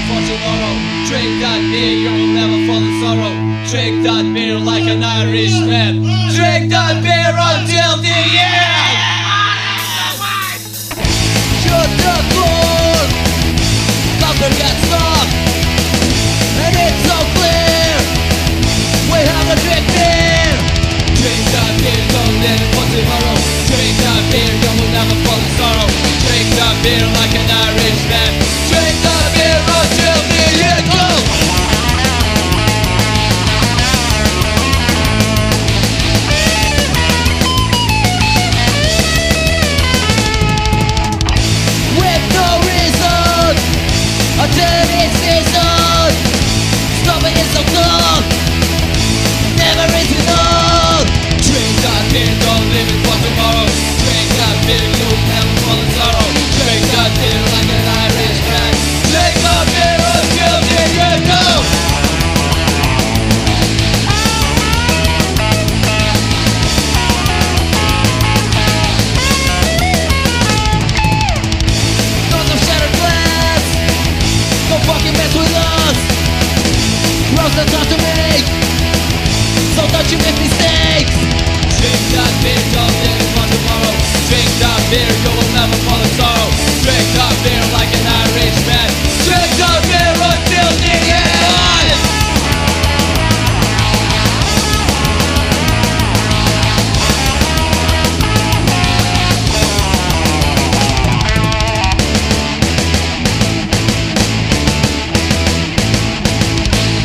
for tomorrow. Drink that beer, you will never fall in sorrow. Drink that beer like an Irishman. Drink that beer until the end. Shut the door, nothing gets stuck, and it's so clear. We have a drink beer. Drink that beer, don't let it for tomorrow. Drink that beer, you will never fall in sorrow. Drink that beer like an Irishman. Drink that beer until the end. Go! With no reason, until it's season. Stopping is so long, never is enough. Drink that beer, don't live it for tomorrow. Drink that beer.